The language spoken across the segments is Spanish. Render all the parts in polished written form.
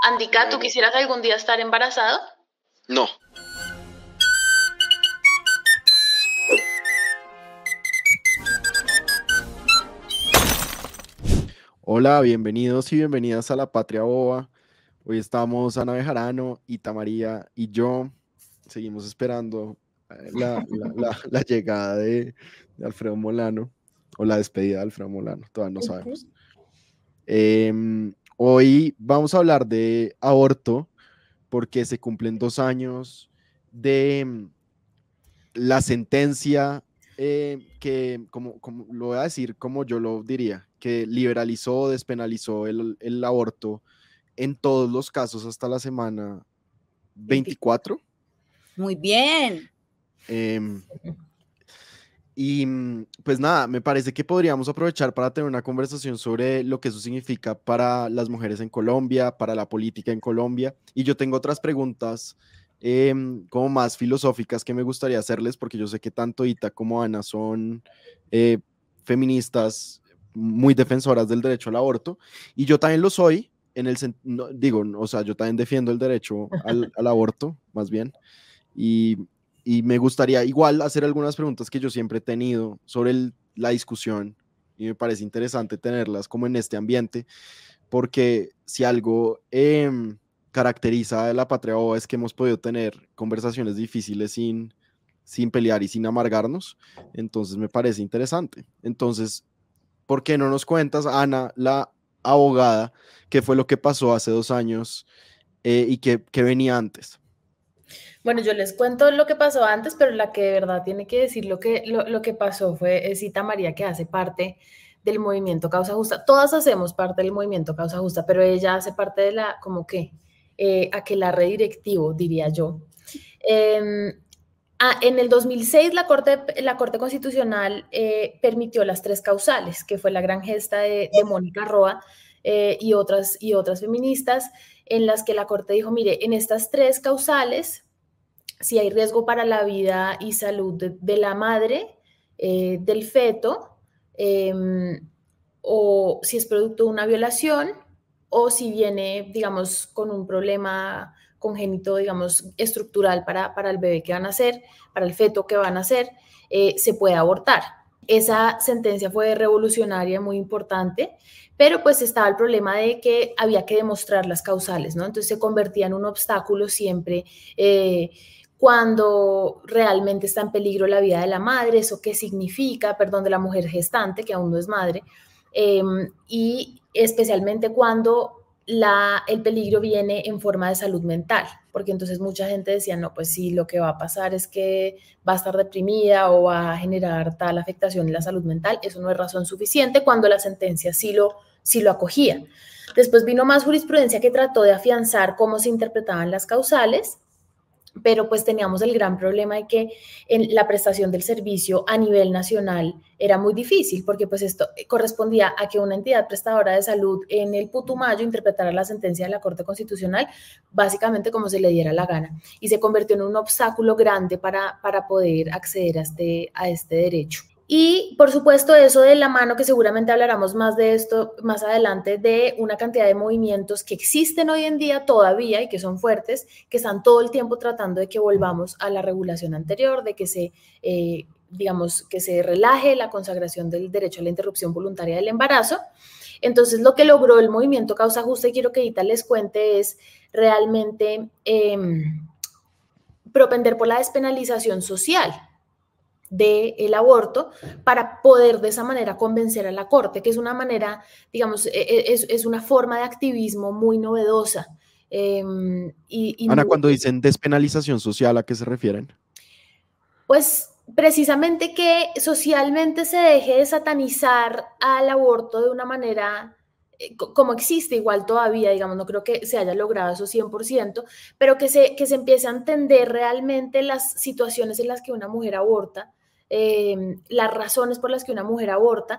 Andika, ¿tú quisieras algún día estar embarazado? No. Hola, bienvenidos y bienvenidas a La Patria Boba. Hoy estamos Ana Bejarano, Ita María y yo. Seguimos esperando la llegada de Alfredo Molano o la despedida de Alfredo Molano, todavía no sabemos. Hoy vamos a hablar de aborto porque se cumplen 2 años de la sentencia que, como lo voy a decir, como yo lo diría, que liberalizó, despenalizó el aborto en todos los casos hasta la semana 24. Muy bien. Y pues nada, me parece que podríamos aprovechar para tener una conversación sobre lo que eso significa para las mujeres en Colombia, para la política en Colombia. Y yo tengo otras preguntas como más filosóficas que me gustaría hacerles, porque yo sé que tanto Ita como Ana son feministas muy defensoras del derecho al aborto, y yo también lo soy, yo también defiendo el derecho al aborto, más bien, y me gustaría igual hacer algunas preguntas que yo siempre he tenido sobre la discusión, y me parece interesante tenerlas como en este ambiente, porque si algo caracteriza a La Patria Boba es que hemos podido tener conversaciones difíciles sin pelear y sin amargarnos. Entonces me parece interesante. Entonces, ¿por qué no nos cuentas, Ana, la abogada, qué fue lo que pasó hace 2 años y qué venía antes? Bueno, yo les cuento lo que pasó antes, pero la que de verdad tiene que decir lo que pasó fue Ita María, que hace parte del movimiento Causa Justa. Todas hacemos parte del movimiento Causa Justa, pero ella hace parte de aquelarre directivo, diría yo. En el 2006 la Corte Constitucional permitió las 3 causales, que fue la gran gesta de Mónica Roa y otras feministas, en las que la Corte dijo, mire, en estas 3 causales, si hay riesgo para la vida y salud de la madre, del feto, o si es producto de una violación, o si viene, digamos, con un problema congénito, digamos, estructural para el bebé que van a nacer, para el feto que va a nacer, se puede abortar. Esa sentencia fue revolucionaria, muy importante, pero pues estaba el problema de que había que demostrar las causales, ¿no? Entonces se convertía en un obstáculo siempre cuando realmente está en peligro la vida de la madre, eso qué significa, perdón, de la mujer gestante, que aún no es madre, y especialmente cuando el peligro viene en forma de salud mental, porque entonces mucha gente decía, no, pues sí, lo que va a pasar es que va a estar deprimida o va a generar tal afectación en la salud mental. Eso no es razón suficiente cuando la sentencia sí lo acogía. Después vino más jurisprudencia que trató de afianzar cómo se interpretaban las causales, pero pues teníamos el gran problema de que en la prestación del servicio a nivel nacional era muy difícil, porque pues esto correspondía a que una entidad prestadora de salud en el Putumayo interpretara la sentencia de la Corte Constitucional básicamente como se le diera la gana, y se convirtió en un obstáculo grande para poder acceder a este derecho. Y por supuesto eso de la mano, que seguramente hablaremos más de esto más adelante, de una cantidad de movimientos que existen hoy en día todavía y que son fuertes, que están todo el tiempo tratando de que volvamos a la regulación anterior, de que que se relaje la consagración del derecho a la interrupción voluntaria del embarazo. Entonces lo que logró el movimiento Causa Justa, y quiero que Ita les cuente, es realmente propender por la despenalización social del aborto para poder de esa manera convencer a la Corte, que es una manera, digamos, es una forma de activismo muy novedosa. Ana, cuando dicen despenalización social, ¿a qué se refieren? Pues precisamente que socialmente se deje de satanizar al aborto de una manera como existe igual todavía, digamos, no creo que se haya logrado eso 100%, pero que se empiece a entender realmente las situaciones en las que una mujer aborta, las razones por las que una mujer aborta,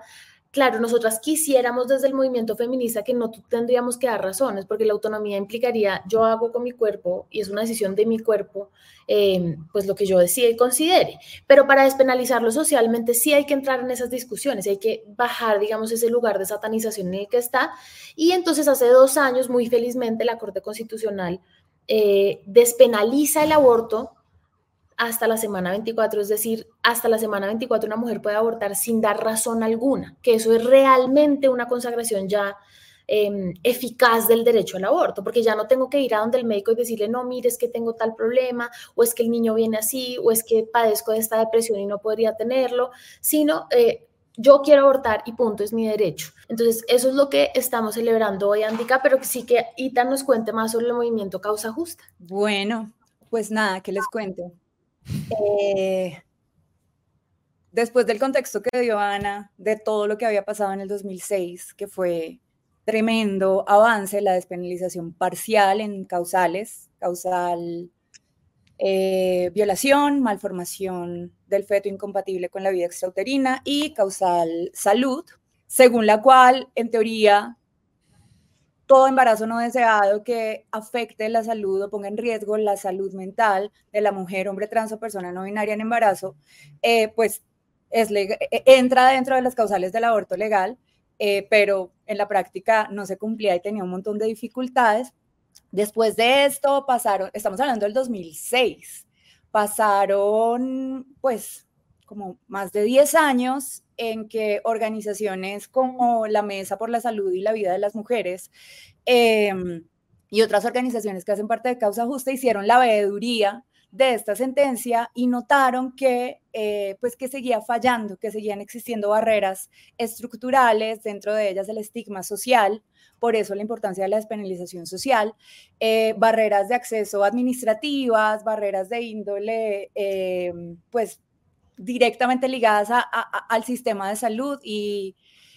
claro, nosotras quisiéramos desde el movimiento feminista que no tendríamos que dar razones, porque la autonomía implicaría yo hago con mi cuerpo y es una decisión de mi cuerpo, pues lo que yo decida y considere. Pero para despenalizarlo socialmente sí hay que entrar en esas discusiones, hay que bajar, digamos, ese lugar de satanización en el que está. Y entonces hace 2 años, muy felizmente, la Corte Constitucional despenaliza el aborto hasta la semana 24, es decir, hasta la semana 24 una mujer puede abortar sin dar razón alguna, que eso es realmente una consagración ya eficaz del derecho al aborto, porque ya no tengo que ir a donde el médico y decirle, no, mire, es que tengo tal problema, o es que el niño viene así, o es que padezco de esta depresión y no podría tenerlo, sino yo quiero abortar y punto, es mi derecho. Entonces, eso es lo que estamos celebrando hoy, Andica, pero sí que Ita nos cuente más sobre el movimiento Causa Justa. Bueno, pues nada, ¿qué les cuento? Después del contexto que dio Ana, de todo lo que había pasado en el 2006, que fue tremendo avance, la despenalización parcial en causales, causal violación, malformación del feto incompatible con la vida extrauterina y causal salud, según la cual, en teoría, todo embarazo no deseado que afecte la salud o ponga en riesgo la salud mental de la mujer, hombre trans o persona no binaria en embarazo, pues entra dentro de las causales del aborto legal, pero en la práctica no se cumplía y tenía un montón de dificultades. Después de esto pasaron, estamos hablando del 2006, pasaron pues como más de 10 años en que organizaciones como la Mesa por la Salud y la Vida de las Mujeres y otras organizaciones que hacen parte de Causa Justa hicieron la veeduría de esta sentencia y notaron que, pues que seguía fallando, que seguían existiendo barreras estructurales, dentro de ellas el estigma social, por eso la importancia de la despenalización social, barreras de acceso administrativas, barreras de índole, pues directamente ligadas al sistema de salud y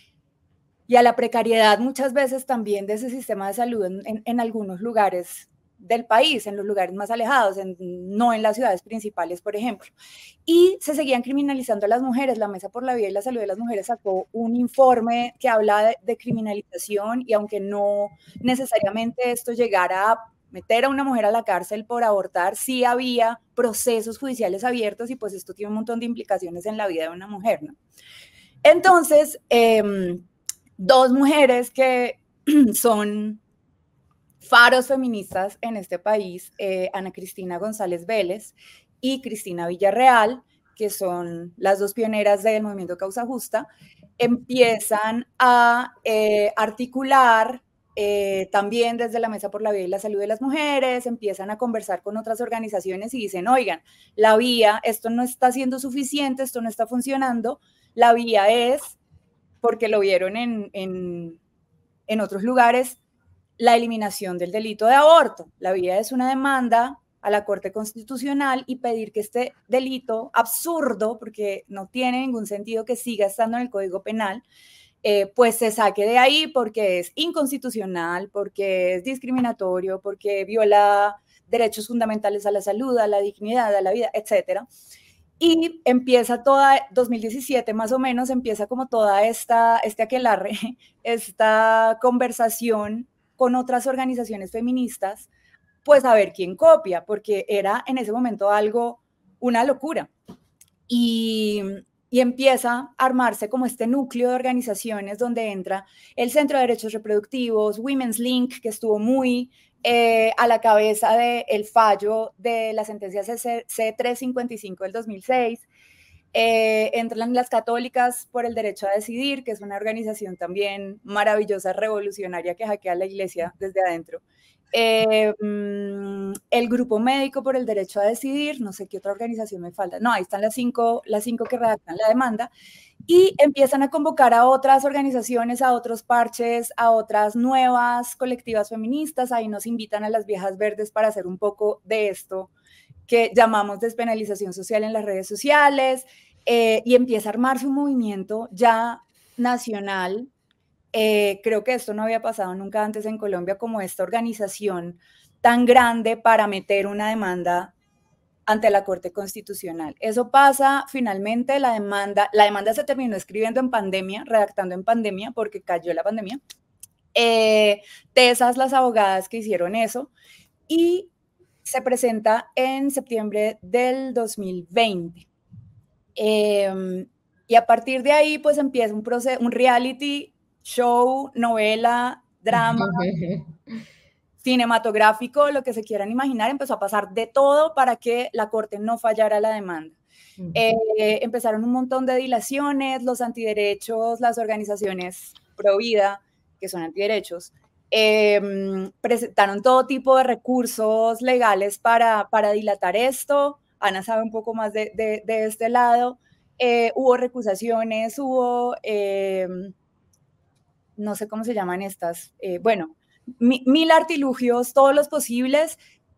a la precariedad muchas veces también de ese sistema de salud en algunos lugares del país, en los lugares más alejados, no en las ciudades principales, por ejemplo. Y se seguían criminalizando a las mujeres. La Mesa por la Vida y la Salud de las Mujeres sacó un informe que habla de criminalización y aunque no necesariamente esto llegara a meter a una mujer a la cárcel por abortar, sí había procesos judiciales abiertos y pues esto tiene un montón de implicaciones en la vida de una mujer, ¿no? Entonces, dos mujeres que son faros feministas en este país, Ana Cristina González Vélez y Cristina Villarreal, que son las dos pioneras del movimiento Causa Justa, empiezan a articular también desde la Mesa por la Vida y la Salud de las Mujeres, empiezan a conversar con otras organizaciones y dicen, oigan, la vía, esto no está siendo suficiente, esto no está funcionando, la vía es, porque lo vieron en otros lugares, la eliminación del delito de aborto. La vía es una demanda a la Corte Constitucional y pedir que este delito absurdo, porque no tiene ningún sentido que siga estando en el Código Penal, pues se saque de ahí porque es inconstitucional, porque es discriminatorio, porque viola derechos fundamentales a la salud, a la dignidad, a la vida, etcétera. Y empieza toda, 2017 más o menos, empieza como toda este aquelarre, esta conversación con otras organizaciones feministas, pues a ver quién copia, porque era en ese momento algo, una locura. Y empieza a armarse como este núcleo de organizaciones donde entra el Centro de Derechos Reproductivos, Women's Link, que estuvo muy a la cabeza del fallo de la sentencia C355 del 2006. Entran las Católicas por el Derecho a Decidir, que es una organización también maravillosa, revolucionaria, que hackea la iglesia desde adentro. El Grupo Médico por el Derecho a Decidir, no sé qué otra organización me falta, no, ahí están las cinco que redactan la demanda, y empiezan a convocar a otras organizaciones, a otros parches, a otras nuevas colectivas feministas, ahí nos invitan a las viejas verdes para hacer un poco de esto que llamamos despenalización social en las redes sociales, y empieza a armarse un movimiento ya nacional. Creo que esto no había pasado nunca antes en Colombia, como esta organización tan grande para meter una demanda ante la Corte Constitucional. Eso pasa, finalmente la demanda se terminó escribiendo en pandemia, redactando en pandemia, porque cayó la pandemia. Tesas las abogadas que hicieron eso, y se presenta en septiembre del 2020. Y a partir de ahí, pues empieza un proceso, un reality show, novela, drama, cinematográfico, lo que se quieran imaginar. Empezó a pasar de todo para que la Corte no fallara la demanda. Empezaron un montón de dilaciones, los antiderechos, las organizaciones pro vida, que son antiderechos, presentaron todo tipo de recursos legales para dilatar esto. Ana sabe un poco más de este lado. Hubo recusaciones, hubo, no sé cómo se llaman estas, bueno, mil artilugios, todos los posibles.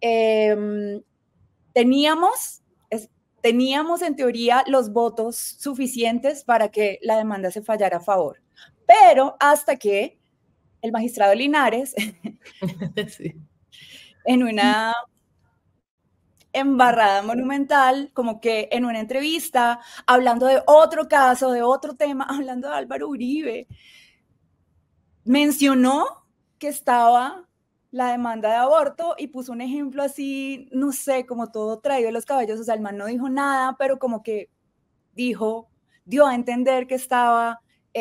Teníamos en teoría los votos suficientes para que la demanda se fallara a favor, pero hasta que el magistrado Linares, sí, en una embarrada monumental, como que en una entrevista, hablando de otro caso, de otro tema, hablando de Álvaro Uribe, mencionó que estaba la demanda de aborto y puso un ejemplo así, no sé, como todo traído de los caballos. O sea, el man no dijo nada, pero como que dio a entender que estaba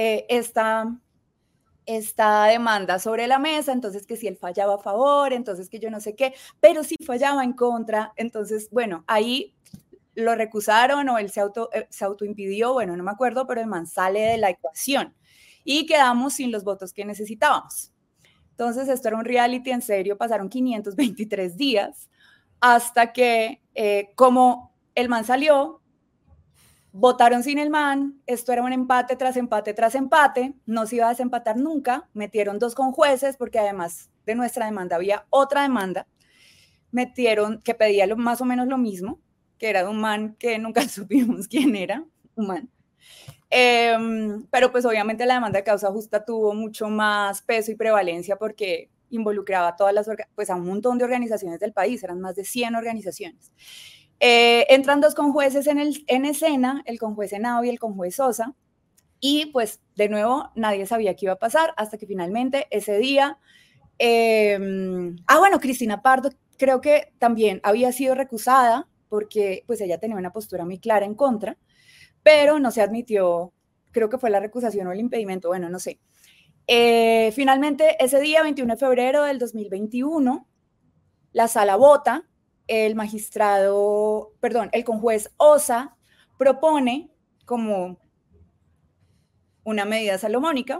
esta demanda sobre la mesa, entonces que si él fallaba a favor, entonces que yo no sé qué, pero si fallaba en contra, entonces, bueno, ahí lo recusaron o él se autoimpidió, bueno, no me acuerdo, pero el man sale de la ecuación y quedamos sin los votos que necesitábamos. Entonces, esto era un reality en serio, pasaron 523 días hasta que, como el man salió, votaron sin el man, esto era un empate tras empate tras empate, no se iba a desempatar nunca, metieron 2 conjueces, porque además de nuestra demanda había otra demanda, metieron que pedía más o menos lo mismo, que era de un man que nunca supimos quién era, un man. Pero pues obviamente la demanda de causa justa tuvo mucho más peso y prevalencia porque involucraba a todas pues a un montón de organizaciones del país, eran más de 100 organizaciones. Entran 2 conjueces en escena, el conjuez Henao y el conjuez Sosa, y pues de nuevo nadie sabía qué iba a pasar hasta que finalmente ese día, bueno, Cristina Pardo creo que también había sido recusada porque pues ella tenía una postura muy clara en contra, pero no se admitió, creo que fue la recusación o el impedimento, bueno, no sé. Finalmente, ese día, 21 de febrero del 2021, la sala vota, el conjuez Osa propone como una medida salomónica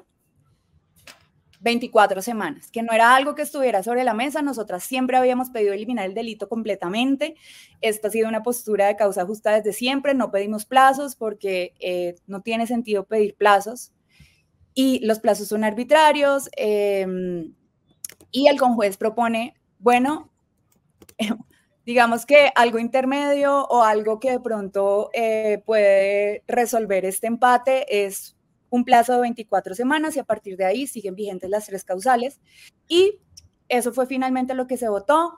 24 semanas, que no era algo que estuviera sobre la mesa. Nosotras siempre habíamos pedido eliminar el delito completamente. Esta ha sido una postura de causa justa desde siempre. No pedimos plazos porque no tiene sentido pedir plazos y los plazos son arbitrarios. Y el conjuez propone, bueno, digamos que algo intermedio o algo que de pronto puede resolver este empate es un plazo de 24 semanas y a partir de ahí siguen vigentes las 3 causales. Y eso fue finalmente lo que se votó.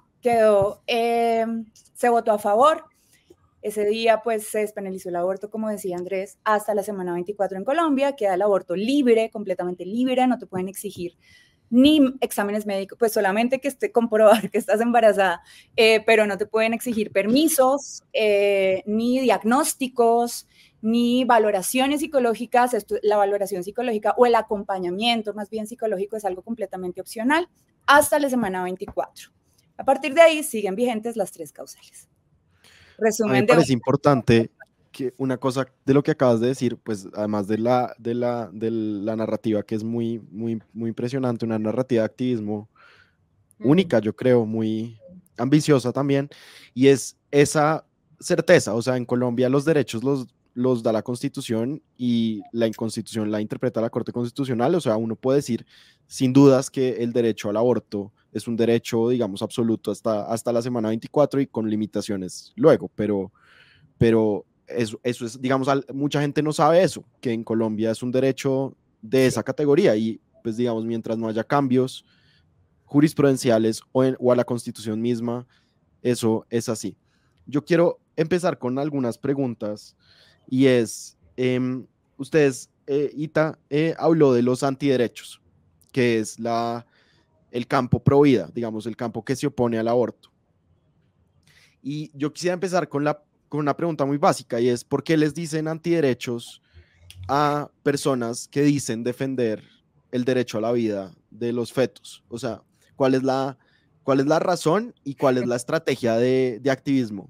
Se votó a favor. Ese día pues se despenalizó el aborto, como decía Andrés, hasta la semana 24 en Colombia. Queda el aborto libre, completamente libre, no te pueden exigir ni exámenes médicos, pues solamente que comprobar que estás embarazada, pero no te pueden exigir permisos, ni diagnósticos, ni valoraciones psicológicas. La valoración psicológica o el acompañamiento más bien psicológico es algo completamente opcional hasta la semana 24. A partir de ahí siguen vigentes las 3 causales. Resumen. A mí me parece importante que una cosa de lo que acabas de decir, pues además de la narrativa que es muy, muy, muy impresionante, una narrativa de activismo única, yo creo, muy ambiciosa también, y es esa certeza. O sea, en Colombia los derechos los da la Constitución y la Constitución la interpreta la Corte Constitucional. O sea, uno puede decir sin dudas que el derecho al aborto es un derecho, digamos, absoluto hasta la semana 24 y con limitaciones luego, pero eso es, digamos, mucha gente no sabe eso, que en Colombia es un derecho de esa categoría y pues digamos, mientras no haya cambios jurisprudenciales o a la Constitución misma, eso es así. Yo quiero empezar con algunas preguntas y es, ustedes, Ita, habló de los antiderechos, que es el campo pro vida, digamos, el campo que se opone al aborto. Y yo quisiera empezar con una pregunta muy básica y es, ¿por qué les dicen antiderechos a personas que dicen defender el derecho a la vida de los fetos? O sea, ¿cuál es la razón y cuál es la estrategia de activismo?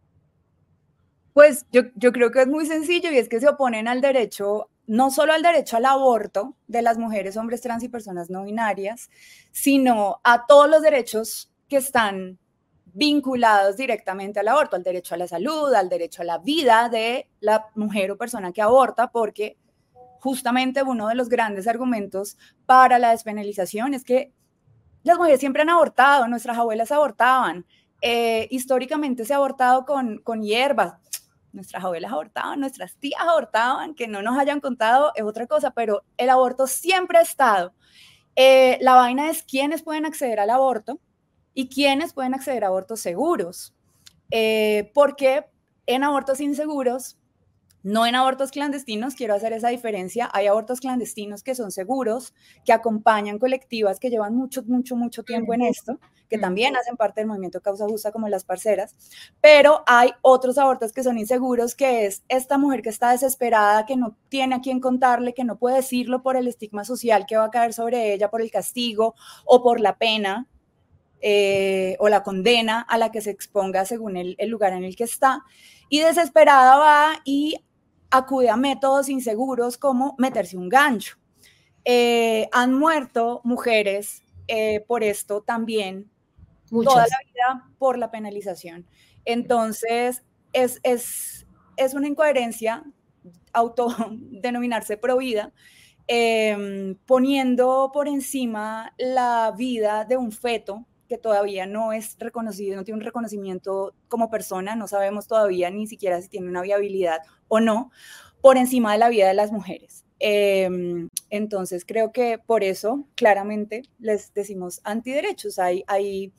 Pues yo creo que es muy sencillo y es que se oponen al derecho, no solo al derecho al aborto de las mujeres, hombres trans y personas no binarias, sino a todos los derechos que están vinculados directamente al aborto, al derecho a la salud, al derecho a la vida de la mujer o persona que aborta, porque justamente uno de los grandes argumentos para la despenalización es que las mujeres siempre han abortado, nuestras abuelas abortaban, históricamente se ha abortado con hierbas, nuestras abuelas abortaban, nuestras tías abortaban, que no nos hayan contado es otra cosa, pero el aborto siempre ha estado. La vaina es quiénes pueden acceder al aborto y quiénes pueden acceder a abortos seguros, porque en abortos inseguros, no en abortos clandestinos, quiero hacer esa diferencia, hay abortos clandestinos que son seguros, que acompañan colectivas que llevan mucho tiempo en esto, que también hacen parte del movimiento Causa Justa como las parceras, pero hay otros abortos que son inseguros, que es esta mujer que está desesperada, que no tiene a quién contarle, que no puede decirlo por el estigma social que va a caer sobre ella, por el castigo o por la pena, o la condena a la que se exponga según el lugar en el que está, y desesperada va y acude a métodos inseguros como meterse un gancho. Han muerto mujeres por esto también, Muchas. toda la vida por la penalización. Entonces, es una incoherencia autodenominarse pro vida, poniendo por encima la vida de un feto que todavía no es reconocido, no tiene un reconocimiento como persona, no sabemos todavía ni siquiera si tiene una viabilidad o no, por encima de la vida de las mujeres. Entonces creo que por eso claramente les decimos antiderechos. Hay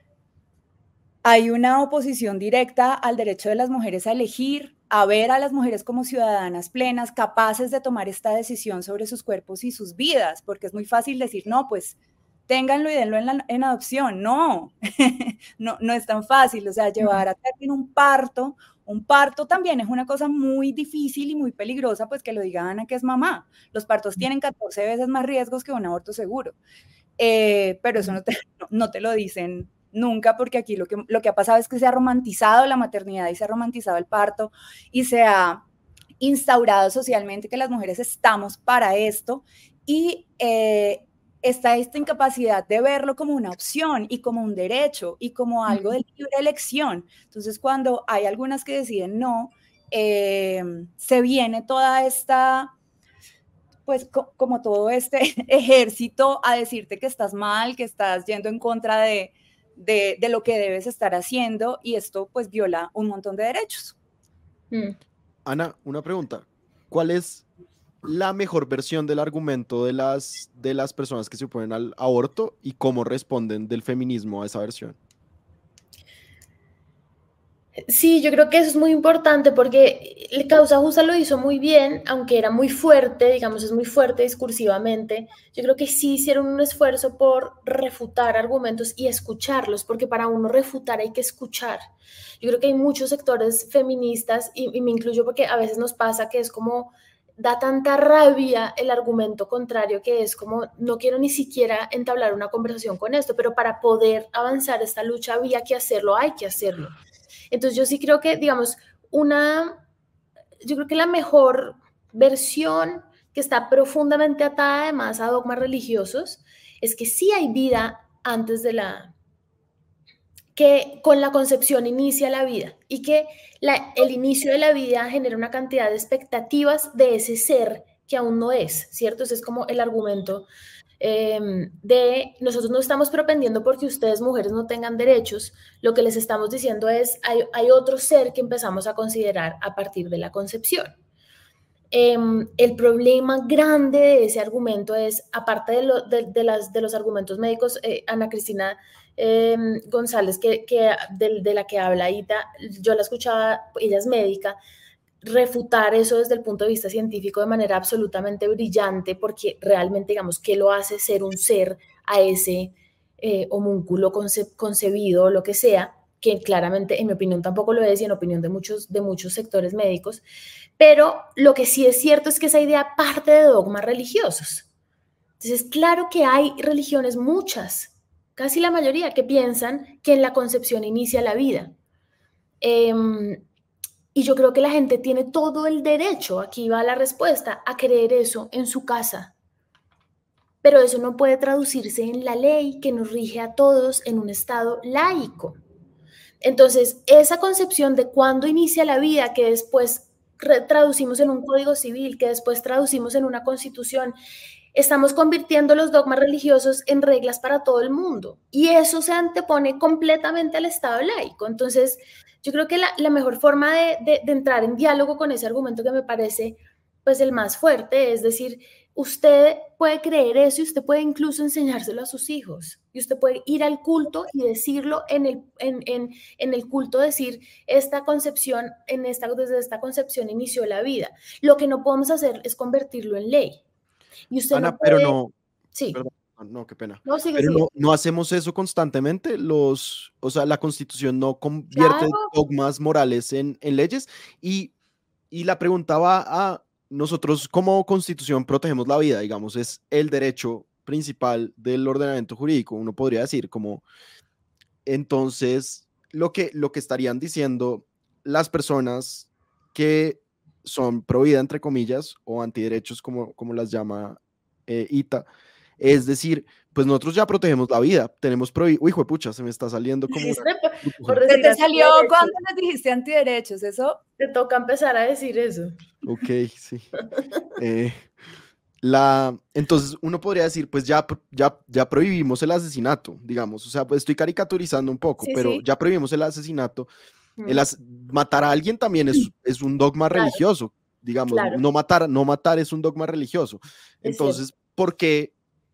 una oposición directa al derecho de las mujeres a elegir, a ver a las mujeres como ciudadanas plenas, capaces de tomar esta decisión sobre sus cuerpos y sus vidas, porque es muy fácil decir, no, pues ténganlo y denlo en adopción. No, no es tan fácil. O sea, llevar a término un parto también es una cosa muy difícil y muy peligrosa, pues que lo diga Ana, que es mamá. Los partos tienen 14 veces más riesgos que un aborto seguro. Pero eso no te lo dicen nunca, porque aquí lo que ha pasado es que se ha romantizado la maternidad y se ha romantizado el parto y se ha instaurado socialmente que las mujeres estamos para esto, y está esta incapacidad de verlo como una opción y como un derecho y como algo de libre elección. Entonces, cuando hay algunas que deciden no, se viene toda esta, pues como todo este ejército a decirte que estás mal, que estás yendo en contra de lo que debes estar haciendo, y esto pues viola un montón de derechos. Ana, una pregunta. ¿Cuál es la mejor versión del argumento de las personas que se oponen al aborto y cómo responden del feminismo a esa versión? Sí, yo creo que eso es muy importante porque el Causa Justa lo hizo muy bien, aunque era muy fuerte, digamos, es muy fuerte discursivamente. Yo creo que sí hicieron un esfuerzo por refutar argumentos y escucharlos, porque para uno refutar hay que escuchar. Yo creo que hay muchos sectores feministas, y me incluyo porque a veces nos pasa que es como, da tanta rabia el argumento contrario que es como, no quiero ni siquiera entablar una conversación con esto, pero para poder avanzar esta lucha había que hacerlo, hay que hacerlo. Entonces yo sí creo que, digamos, yo creo que la mejor versión, que está profundamente atada además a dogmas religiosos, es que sí hay vida antes de que con la concepción inicia la vida, y que el inicio de la vida genera una cantidad de expectativas de ese ser que aún no es, ¿cierto? Ese es como el argumento de nosotros no estamos propendiendo porque ustedes mujeres no tengan derechos, lo que les estamos diciendo es hay otro ser que empezamos a considerar a partir de la concepción. El problema grande de ese argumento es, aparte de los argumentos médicos, Ana Cristina González, de la que habla Ita, yo la escuchaba, ella es médica, refutar eso desde el punto de vista científico de manera absolutamente brillante, porque realmente, digamos, ¿qué lo hace ser un ser a ese homúnculo concebido, lo que sea? Que claramente, en mi opinión, tampoco lo es, y en opinión de muchos sectores médicos, pero lo que sí es cierto es que esa idea parte de dogmas religiosos. Entonces, claro que hay religiones, muchas, casi la mayoría, que piensan que en la concepción inicia la vida. Y yo creo que la gente tiene todo el derecho, aquí va la respuesta, a creer eso en su casa. Pero eso no puede traducirse en la ley que nos rige a todos en un estado laico. Entonces, esa concepción de cuándo inicia la vida, que después traducimos en un código civil, que después traducimos en una constitución, estamos convirtiendo los dogmas religiosos en reglas para todo el mundo. Y eso se antepone completamente al estado laico. Entonces, yo creo que la mejor forma de entrar en diálogo con ese argumento, que me parece pues el más fuerte, es decir, usted puede creer eso y usted puede incluso enseñárselo a sus hijos. Y usted puede ir al culto y decirlo en el culto, decir, esta concepción, desde esta concepción inició la vida. Lo que no podemos hacer es convertirlo en ley. Y usted Ana, no puede... pero no, Sí. perdón, no, qué pena. No, sigue, Pero sigue. no hacemos eso constantemente. O sea, la Constitución no convierte Claro. dogmas morales en leyes. Y la pregunta va a nosotros, como Constitución protegemos la vida, digamos, es el derecho principal del ordenamiento jurídico, uno podría decir, como entonces lo que estarían diciendo las personas que son pro vida, entre comillas, o antiderechos, como las llama Ita, es decir, pues nosotros ya protegemos la vida, tenemos prohibido, uy, juepucha, se me está saliendo como Por ¿Se decir te salió antiderechos. cuando les dijiste antiderechos? Eso. Te toca empezar a decir eso. Ok, sí. Entonces uno podría decir, pues ya prohibimos el asesinato, digamos, o sea, pues estoy caricaturizando un poco, Sí, pero sí. ya prohibimos el asesinato. Matar a alguien también es un dogma Claro, religioso, digamos, claro. no matar es un dogma religioso. Entonces, ¿por qué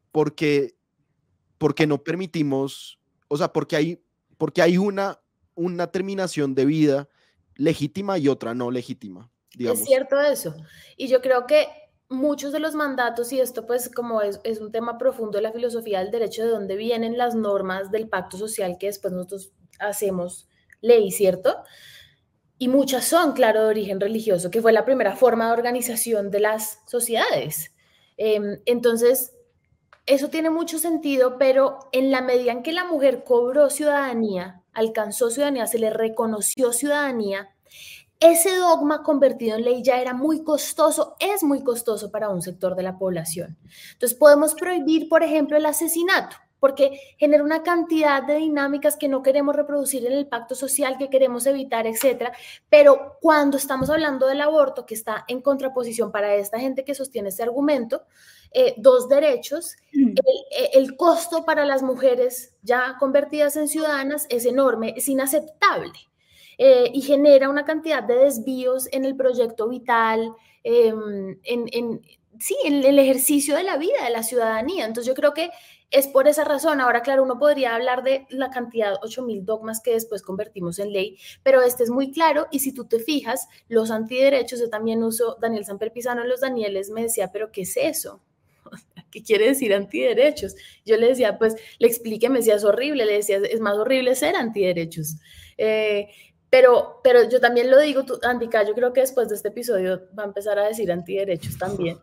no permitimos, o sea, porque hay una terminación de vida legítima y otra no legítima, digamos? Es cierto eso. Y yo creo que muchos de los mandatos, y esto pues como es un tema profundo de la filosofía del derecho, de dónde vienen las normas del pacto social que después nosotros hacemos ley, ¿cierto? Y muchas son, claro, de origen religioso, que fue la primera forma de organización de las sociedades. Entonces, eso tiene mucho sentido, pero en la medida en que la mujer cobró ciudadanía, alcanzó ciudadanía, se le reconoció ciudadanía, ese dogma convertido en ley ya era muy costoso, es muy costoso para un sector de la población. Entonces podemos prohibir, por ejemplo, el asesinato, porque genera una cantidad de dinámicas que no queremos reproducir en el pacto social, que queremos evitar, etcétera. Pero cuando estamos hablando del aborto, que está en contraposición para esta gente que sostiene este argumento, dos derechos, el costo para las mujeres ya convertidas en ciudadanas es enorme, es inaceptable. Y genera una cantidad de desvíos en el proyecto vital, en el ejercicio de la vida, de la ciudadanía. Entonces yo creo que es por esa razón. Ahora, claro, uno podría hablar de la cantidad, 8.000 dogmas que después convertimos en ley, pero este es muy claro, y si tú te fijas, los antiderechos, yo también uso, Daniel Samper Pizano en Los Danieles me decía, pero ¿qué es eso? ¿Qué quiere decir antiderechos? Yo le decía, pues, le expliqué, me decía, es horrible, le decía, es más horrible ser antiderechos. Pero yo también lo digo, Andica, yo creo que después de este episodio va a empezar a decir antiderechos también.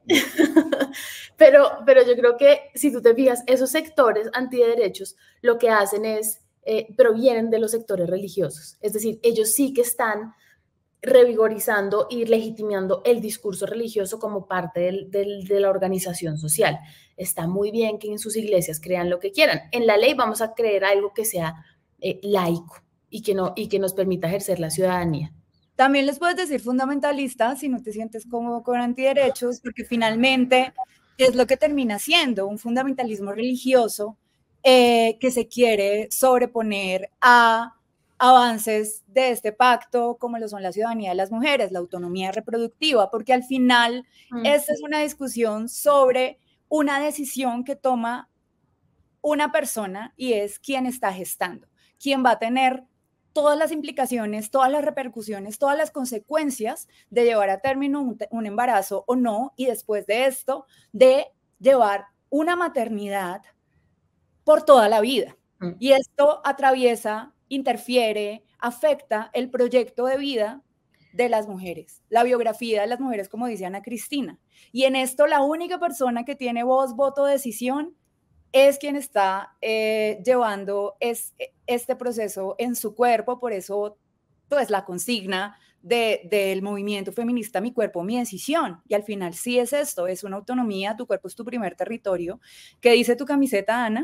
pero yo creo que si tú te fijas, esos sectores antiderechos lo que hacen es, provienen de los sectores religiosos. Es decir, ellos sí que están revigorizando y legitimando el discurso religioso como parte de la organización social. Está muy bien que en sus iglesias crean lo que quieran. En la ley vamos a creer algo que sea laico y que nos permita ejercer la ciudadanía. También les puedes decir fundamentalista si no te sientes cómodo con antiderechos, porque finalmente es lo que termina siendo un fundamentalismo religioso que se quiere sobreponer a avances de este pacto, como lo son la ciudadanía de las mujeres, la autonomía reproductiva, porque al final esta es una discusión sobre una decisión que toma una persona y es quien está gestando, quien va a tener todas las implicaciones, todas las repercusiones, todas las consecuencias de llevar a término un embarazo o no, y después de esto, de llevar una maternidad por toda la vida. Y esto atraviesa, interfiere, afecta el proyecto de vida de las mujeres, la biografía de las mujeres, como dice Ana Cristina. Y en esto la única persona que tiene voz, voto, decisión es quien está llevando este proceso en su cuerpo. Por eso, pues, la consigna del movimiento feminista, mi cuerpo, mi decisión. Y al final sí es esto, es una autonomía, tu cuerpo es tu primer territorio. ¿Qué dice tu camiseta, Ana?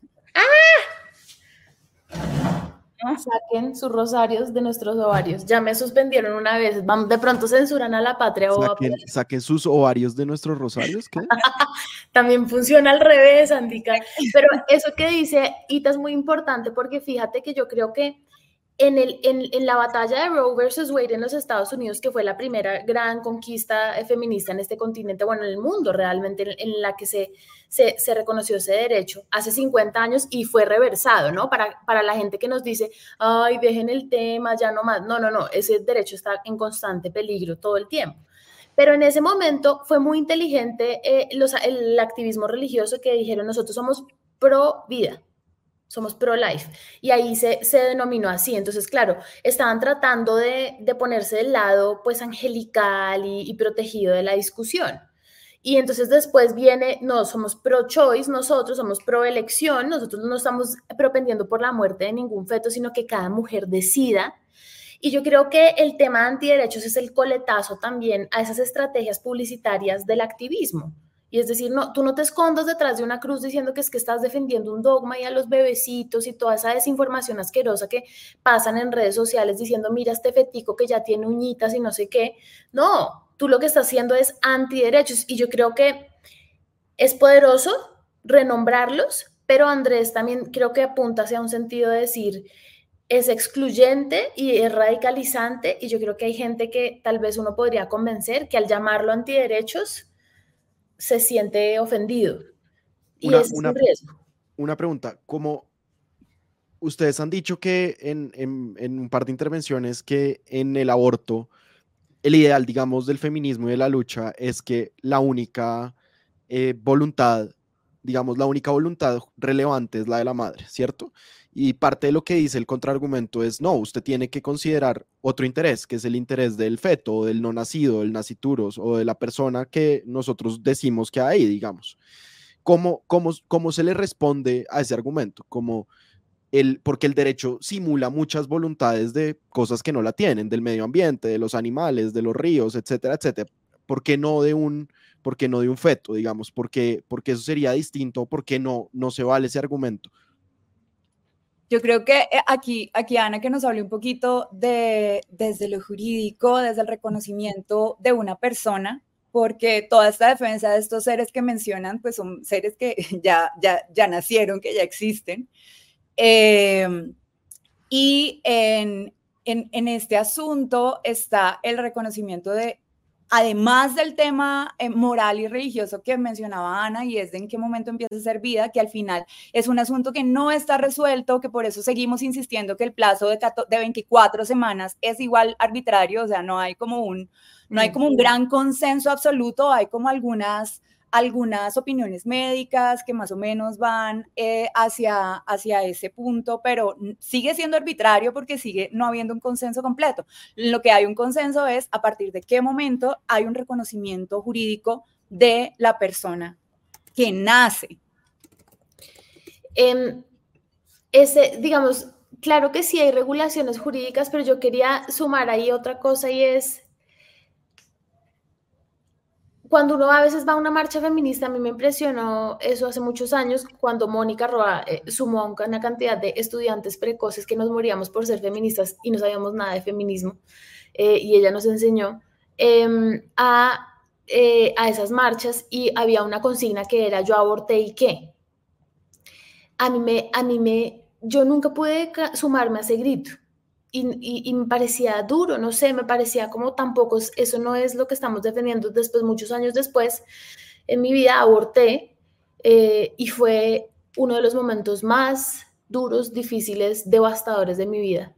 Saquen sus rosarios de nuestros ovarios. Ya me suspendieron una vez. De pronto censuran a la patria. Saquen sus ovarios de nuestros rosarios, ¿qué? También funciona al revés, Andica. Pero eso que dice Ita es muy importante, porque fíjate que yo creo que en la batalla de Roe versus Wade en los Estados Unidos, que fue la primera gran conquista feminista en este continente, bueno, en el mundo realmente, en la que se reconoció ese derecho hace 50 años y fue reversado, ¿no? Para la gente que nos dice, ay, dejen el tema, ya no más. No, ese derecho está en constante peligro todo el tiempo. Pero en ese momento fue muy inteligente el activismo religioso, que dijeron, nosotros somos pro vida, somos pro-life, y ahí se denominó así. Entonces, claro, estaban tratando de ponerse del lado, pues, angelical y protegido de la discusión. Y entonces después viene, no, somos pro-choice, nosotros somos pro-elección, nosotros no estamos propendiendo por la muerte de ningún feto, sino que cada mujer decida. Y yo creo que el tema de antiderechos es el coletazo también a esas estrategias publicitarias del activismo. Y es decir, no, tú no te escondas detrás de una cruz diciendo que es que estás defendiendo un dogma, y a los bebecitos y toda esa desinformación asquerosa que pasan en redes sociales diciendo, mira este fetico que ya tiene uñitas y no sé qué. No, tú lo que estás haciendo es antiderechos, y yo creo que es poderoso renombrarlos, pero Andrés también creo que apunta hacia un sentido de decir, es excluyente y es radicalizante, y yo creo que hay gente que tal vez uno podría convencer que al llamarlo antiderechos se siente ofendido. Y ese es un riesgo. Una pregunta, como ustedes han dicho que en un par de intervenciones que en el aborto, el ideal, digamos, del feminismo y de la lucha es que la única voluntad, digamos, la única voluntad relevante es la de la madre, ¿cierto? Y parte de lo que dice el contraargumento es, no, usted tiene que considerar otro interés, que es el interés del feto, o del no nacido, del nacituros, o de la persona que nosotros decimos que hay, digamos. ¿Cómo se le responde a ese argumento? Porque el derecho simula muchas voluntades de cosas que no la tienen, del medio ambiente, de los animales, de los ríos, etcétera, etcétera. ¿Por qué no de un feto, digamos? Porque eso sería distinto, porque no se vale ese argumento. Yo creo que aquí Ana, que nos hable un poquito desde lo jurídico, desde el reconocimiento de una persona, porque toda esta defensa de estos seres que mencionan, pues son seres que ya nacieron, que ya existen. Y en este asunto está el reconocimiento de, además del tema moral y religioso que mencionaba Ana, y es de en qué momento empieza a ser vida, que al final es un asunto que no está resuelto, que por eso seguimos insistiendo que el plazo de 24 semanas es igual arbitrario. O sea, no hay como un gran consenso absoluto, hay como algunas opiniones médicas que más o menos van hacia ese punto, pero sigue siendo arbitrario porque sigue no habiendo un consenso completo. Lo que hay un consenso es a partir de qué momento hay un reconocimiento jurídico de la persona que nace. Digamos, claro que sí hay regulaciones jurídicas, pero yo quería sumar ahí otra cosa, y es cuando uno a veces va a una marcha feminista. A mí me impresionó eso hace muchos años, cuando Mónica Roa sumó una cantidad de estudiantes precoces que nos moríamos por ser feministas y no sabíamos nada de feminismo, y ella nos enseñó a esas marchas, y había una consigna que era yo aborté y qué. Yo nunca pude sumarme a ese grito. Y me parecía duro, no sé, me parecía como tampoco, eso no es lo que estamos defendiendo. Después, muchos años después, en mi vida aborté, y fue uno de los momentos más duros, difíciles, devastadores de mi vida.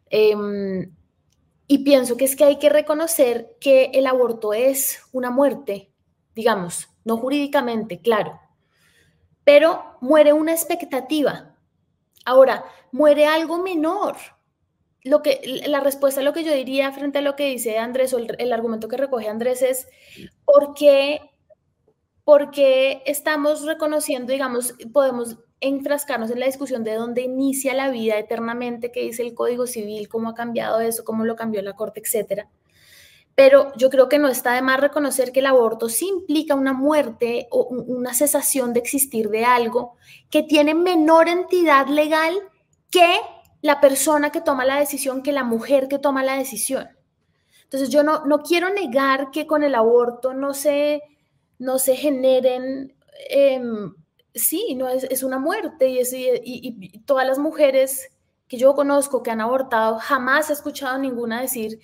Y pienso que es que hay que reconocer que el aborto es una muerte, digamos, no jurídicamente, claro, pero muere una expectativa. Ahora, muere algo menor. La respuesta a lo que yo diría frente a lo que dice Andrés, o el argumento que recoge Andrés es porque estamos reconociendo, digamos, podemos enfrascarnos en la discusión de dónde inicia la vida eternamente, qué dice el Código Civil, cómo ha cambiado eso, cómo lo cambió la Corte, etcétera. Pero yo creo que no está de más reconocer que el aborto sí implica una muerte o una cesación de existir de algo que tiene menor entidad legal que la persona que toma la decisión, que la mujer que toma la decisión. Entonces yo no quiero negar que con el aborto no se generen, sí, no es una muerte y todas las mujeres que yo conozco que han abortado, jamás he escuchado ninguna decir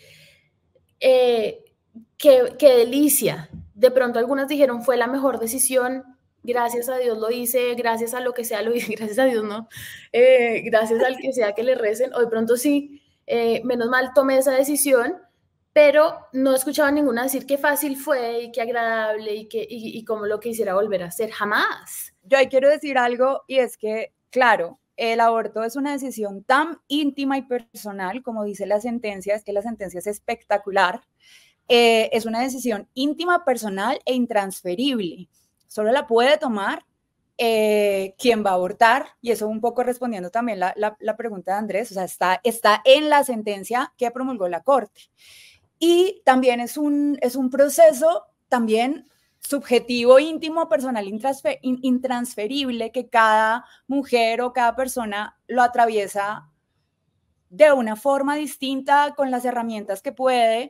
qué delicia. De pronto algunas dijeron fue la mejor decisión, gracias a Dios lo hice, gracias a lo que sea lo hice, gracias a Dios no, gracias al que sea que le recen, o de pronto sí, menos mal tomé esa decisión, pero no he escuchado a ninguna decir qué fácil fue y qué agradable y cómo lo quisiera volver a hacer, jamás. Yo ahí quiero decir algo y es que, claro, el aborto es una decisión tan íntima y personal, como dice la sentencia, es que la sentencia es espectacular, es una decisión íntima, personal e intransferible. Solo la puede tomar quien va a abortar, y eso un poco respondiendo también la pregunta de Andrés, o sea, está en la sentencia que promulgó la Corte. Y también es un proceso también subjetivo, íntimo, personal, intransferible, que cada mujer o cada persona lo atraviesa de una forma distinta, con las herramientas que puede.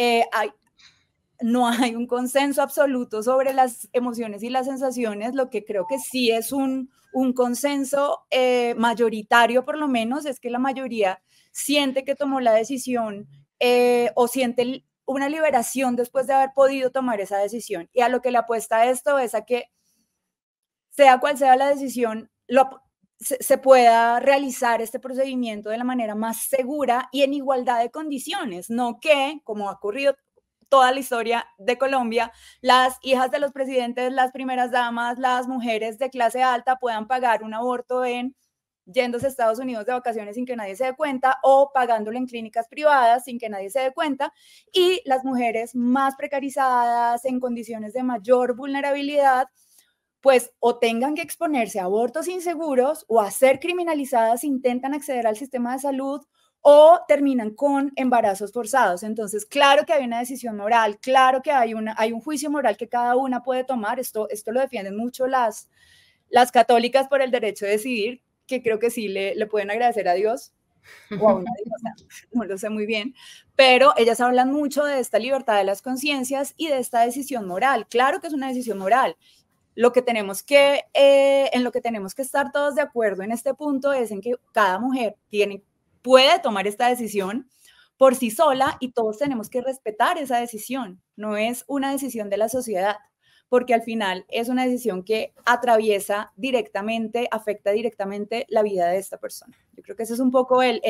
No hay un consenso absoluto sobre las emociones y las sensaciones. Lo que creo que sí es un consenso mayoritario, por lo menos, es que la mayoría siente que tomó la decisión o siente una liberación después de haber podido tomar esa decisión. Y a lo que le apuesta esto es a que, sea cual sea la decisión, se pueda realizar este procedimiento de la manera más segura y en igualdad de condiciones, no que, como ha ocurrido toda la historia de Colombia, las hijas de los presidentes, las primeras damas, las mujeres de clase alta puedan pagar un aborto yéndose a Estados Unidos de vacaciones sin que nadie se dé cuenta, o pagándolo en clínicas privadas sin que nadie se dé cuenta, y las mujeres más precarizadas, en condiciones de mayor vulnerabilidad, pues o tengan que exponerse a abortos inseguros o a ser criminalizadas, intentan acceder al sistema de salud o terminan con embarazos forzados. Entonces, claro que hay una decisión moral, claro que hay un juicio moral que cada una puede tomar. Esto lo defienden mucho las católicas por el derecho de decidir, que creo que sí le pueden agradecer a Dios o a una diosa, no lo sé muy bien, pero ellas hablan mucho de esta libertad de las conciencias y de esta decisión moral. Claro que es una decisión moral. En lo que tenemos que estar todos de acuerdo en este punto es en que cada mujer puede tomar esta decisión por sí sola y todos tenemos que respetar esa decisión. No es una decisión de la sociedad, porque al final es una decisión que afecta directamente la vida de esta persona. Yo creo que ese es un poco el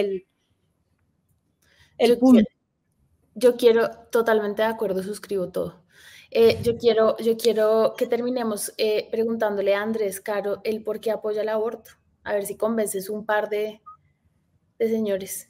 punto. Yo quiero, totalmente de acuerdo, suscribo todo. Yo quiero que terminemos preguntándole a Andrés Caro el por qué apoya el aborto. A ver si convences un par de señores.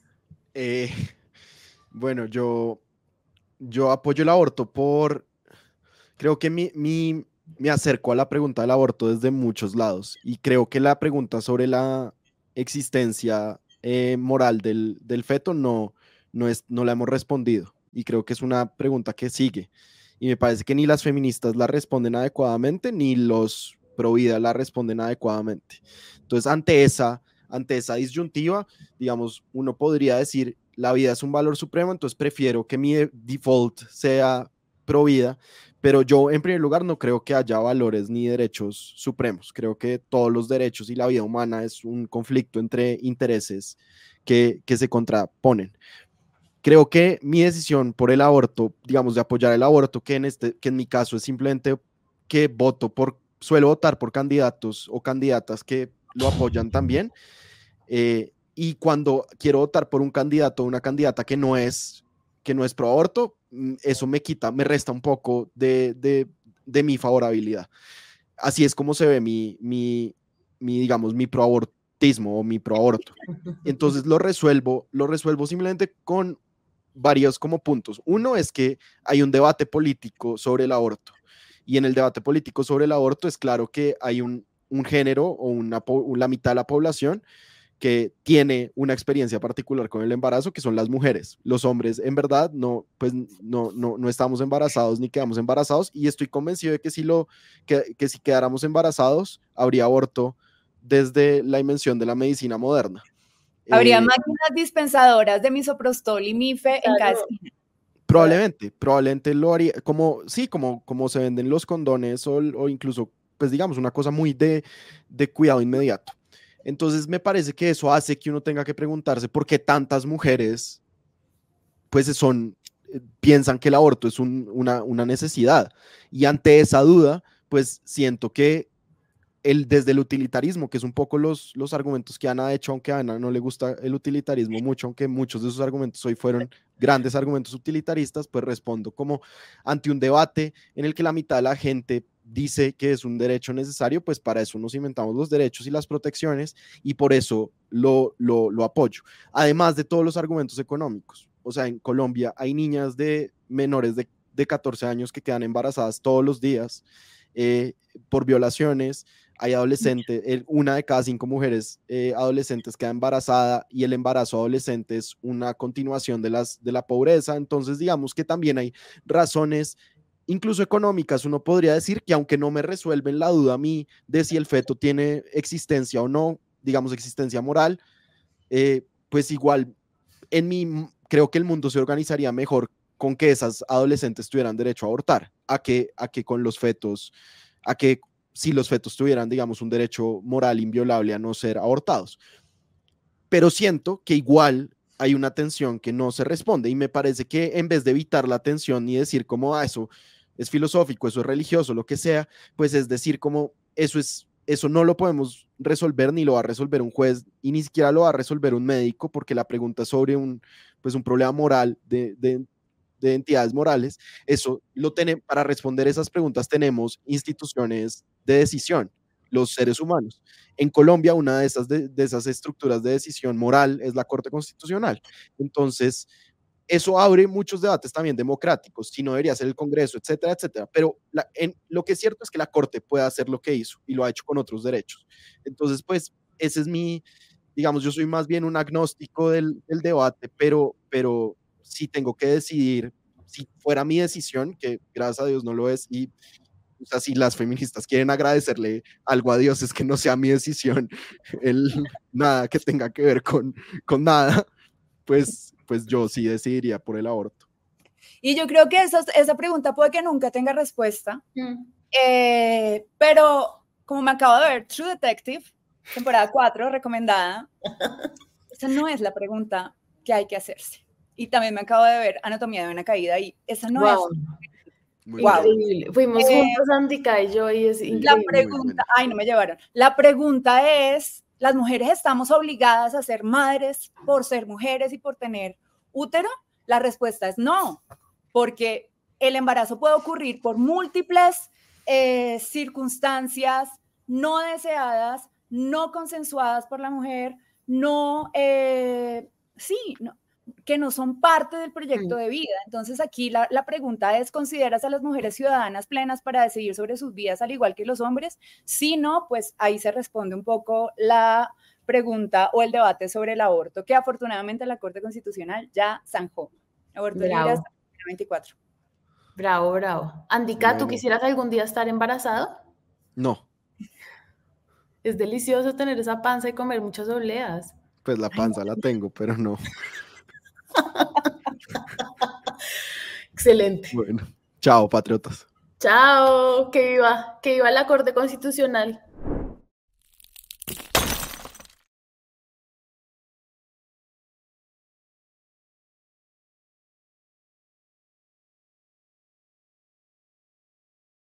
Bueno, yo apoyo el aborto creo que me acerco a la pregunta del aborto desde muchos lados, y creo que la pregunta sobre la existencia moral del feto no la hemos respondido, y creo que es una pregunta que sigue, y me parece que ni las feministas la responden adecuadamente, ni los pro vida la responden adecuadamente. Entonces, ante esa disyuntiva, digamos, uno podría decir, la vida es un valor supremo, entonces prefiero que mi default sea pro vida, pero yo en primer lugar no creo que haya valores ni derechos supremos. Creo que todos los derechos y la vida humana es un conflicto entre intereses que se contraponen. Creo que mi decisión por el aborto, digamos, de apoyar el aborto, que en mi caso es simplemente que voto por suelo votar por candidatos o candidatas que lo apoyan también. Y cuando quiero votar por un candidato o una candidata que no es pro aborto, eso me resta un poco de mi favorabilidad. Así es como se ve digamos, mi proabortismo o mi proaborto. Entonces lo resuelvo simplemente con varios como puntos. Uno es que hay un debate político sobre el aborto, y en el debate político sobre el aborto es claro que hay un género o la mitad de la población que tiene una experiencia particular con el embarazo, que son las mujeres. Los hombres, en verdad, no estamos embarazados ni quedamos embarazados, y estoy convencido de que si quedáramos embarazados, habría aborto desde la invención de la medicina moderna. Habría máquinas dispensadoras de misoprostol y mife en cada esquina. Probablemente lo haría, como se venden los condones o incluso, pues digamos, una cosa muy de cuidado inmediato. Entonces me parece que eso hace que uno tenga que preguntarse por qué tantas mujeres pues piensan que el aborto es una necesidad, y ante esa duda pues siento que desde el utilitarismo, que es un poco los argumentos que Ana ha hecho, aunque a Ana no le gusta el utilitarismo mucho, aunque muchos de sus argumentos hoy fueron grandes argumentos utilitaristas, pues respondo como ante un debate en el que la mitad de la gente dice que es un derecho necesario, pues para eso nos inventamos los derechos y las protecciones, y por eso lo apoyo. Además de todos los argumentos económicos. O sea, en Colombia hay niñas de menores de 14 años que quedan embarazadas todos los días por violaciones. Hay adolescentes, una de cada 5 mujeres adolescentes queda embarazada, y el embarazo adolescente es una continuación de la pobreza. Entonces, digamos que también hay razones, incluso económicas. Uno podría decir que aunque no me resuelven la duda a mí de si el feto tiene existencia o no, digamos existencia moral, pues igual creo que el mundo se organizaría mejor con que esas adolescentes tuvieran derecho a abortar, a que con los fetos, a que si los fetos tuvieran, digamos, un derecho moral inviolable a no ser abortados. Pero siento que igual hay una tensión que no se responde, y me parece que en vez de evitar la tensión y decir como eso es filosófico, eso es religioso, lo que sea, pues es decir como eso no lo podemos resolver, ni lo va a resolver un juez, y ni siquiera lo va a resolver un médico, porque la pregunta es sobre un problema moral de entidades morales. Eso para responder esas preguntas tenemos instituciones de decisión, los seres humanos. En Colombia, una de esas estructuras de decisión moral es la Corte Constitucional. Entonces, eso abre muchos debates también democráticos, si no debería ser el Congreso, etcétera, etcétera. Pero lo que es cierto es que la Corte puede hacer lo que hizo, y lo ha hecho con otros derechos. Entonces, pues, ese es digamos, yo soy más bien un agnóstico del debate, pero si tengo que decidir, si fuera mi decisión, que gracias a Dios no lo es, y o sea, si las feministas quieren agradecerle algo a Dios, es que no sea mi decisión nada que tenga que ver con nada, pues yo sí decidiría por el aborto. Y yo creo que esa pregunta puede que nunca tenga respuesta, pero como me acabo de ver True Detective, temporada 4, recomendada, esa no es la pregunta que hay que hacerse. Y también me acabo de ver Anatomía de una caída, y esa no es. Increíble. Fuimos juntos, Antica y yo, y es increíble. La pregunta, no me llevaron. La pregunta es, ¿las mujeres estamos obligadas a ser madres por ser mujeres y por tener útero? La respuesta es no, porque el embarazo puede ocurrir por múltiples circunstancias no deseadas, no consensuadas por la mujer, que no son parte del proyecto de vida. Entonces aquí la pregunta es, ¿consideras a las mujeres ciudadanas plenas para decidir sobre sus vidas al igual que los hombres? Si no, pues ahí se responde un poco la pregunta o el debate sobre el aborto, que afortunadamente la Corte Constitucional ya zanjó. Aborto libre hasta el 24. Bravo, bravo. Andica, ¿tú quisieras algún día estar embarazado? No. Es delicioso tener esa panza y comer muchas obleas. Pues la panza la tengo, pero no. Excelente. Bueno, chao, patriotas. Chao, que viva la Corte Constitucional.